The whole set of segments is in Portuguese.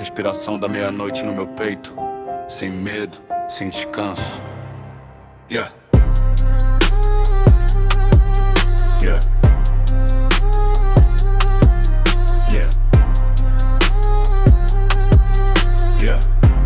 Respiração da meia-noite no meu peito, sem medo, sem descanso. Yeah. Yeah. Yeah. Yeah.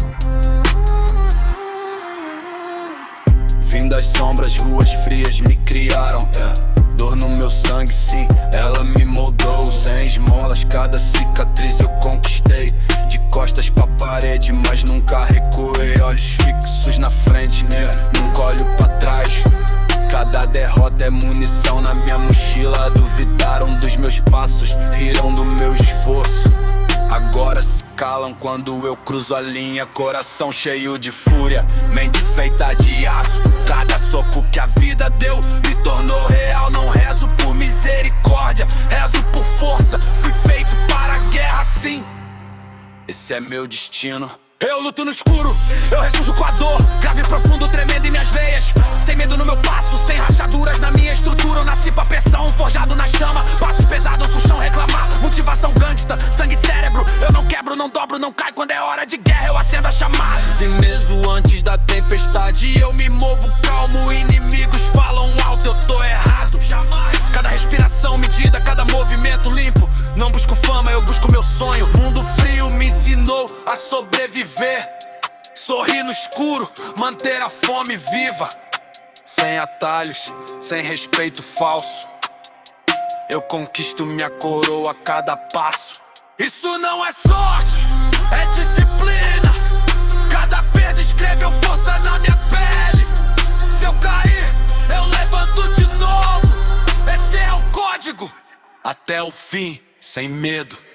Vim das sombras, ruas frias me criaram. Dor no meu sangue, sim, ela me moldou. Sem esmolas, cada cicatriz eu conquistei. De costas pra parede, mas nunca recuei. Olhos fixos na frente, nunca olho pra trás. Cada derrota é munição na minha mochila. Duvidaram dos meus passos, riram do meu esforço. Agora se calam quando eu cruzo a linha. Coração cheio de fúria, mente feita de aço. Cada soco que a vida deu me tornou real. Não rezo por misericórdia, rezo por força. Fui feito para a guerra, sim, esse é meu destino. Eu luto no escuro, eu ressurjo com a dor. Grave profundo tremendo em minhas veias. Sem medo no meu passo, sem rachaduras na minha estrutura. Eu nasci pra pressão, forjado na chama. Passos pesados, o chão reclamar. Motivação gangsta, sangue e cérebro. Eu não quebro, não dobro, não caio. Quando é hora de guerra eu atendo a chamada. E mesmo antes da tempestade eu me movo calmo. Inimigos falam alto, eu tô errado. Jamais. Cada respiração medida, cada movimento limpo. Não busco fama, eu busco meu sonho. Mundo frio me ensinou a sobreviver. Sorrir no escuro, manter a fome viva. Sem atalhos, sem respeito falso. Eu conquisto minha coroa a cada passo. Isso não é sorte, é disciplina. Cada perda escreveu força na minha pele. Se eu cair, eu levanto de novo. Esse é o código. Até o fim, sem medo.